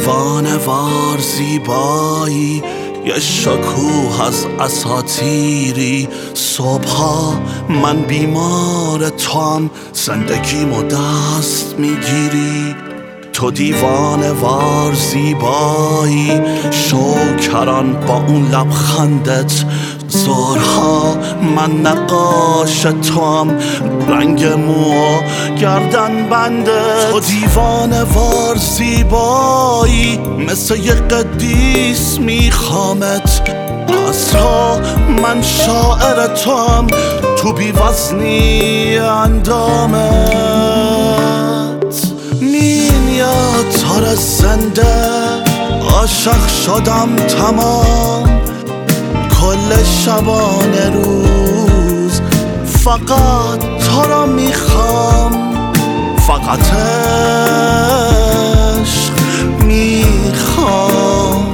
دیوانه وار زیبایی، یه شکوه از اساطیری. صبحا من بیمار توام، زندگیمو دست میگیری. تو دیوانه وار زیبایی، شوکران با اون لبخندت. زورها من نقاش توام، رنگ مو گردن بنده. تو دیوانه وار زیبایی، مثل یه قدیس میخوامت. از تو من شاعر توام، تو بی‌وزنی اندامت. میاد تار زنده، عاشق شدم تمام. کل شبانه روز فقط تو را میخوام. فقط عشق میخوام،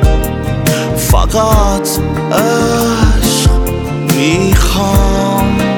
فقط عشق میخوام.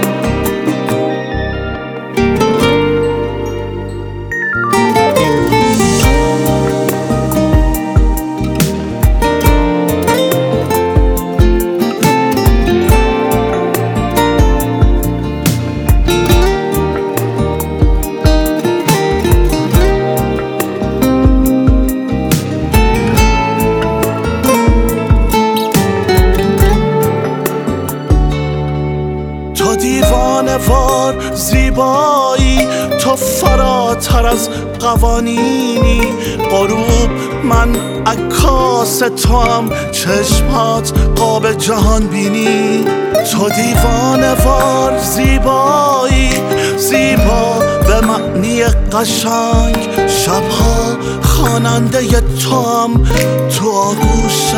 تو دیوانه وار زیبایی، تو فراتر از قوانینی. غروب من عکاس توام، چشمات قاب جهان بینی. تو دیوانه وار زیبایی، زیبا به معنی قشنگ. شبها خواننده توام، تو آغوش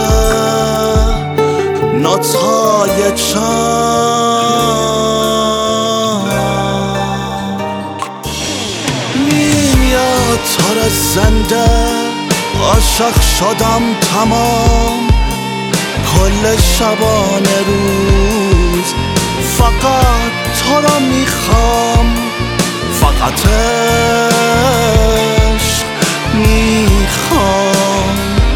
نوت‌های چنگ. میاد تار زنده، عاشق شدم تمام. کل شبانه روز فقط تو را میخوام. فقط عشق میخوام.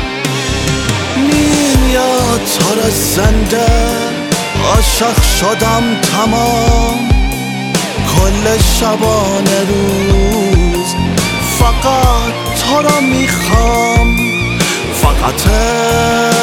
میاد تار زنده، عاشق شدم تمام. کل شبانه روز فقط تو را میخوام. فقط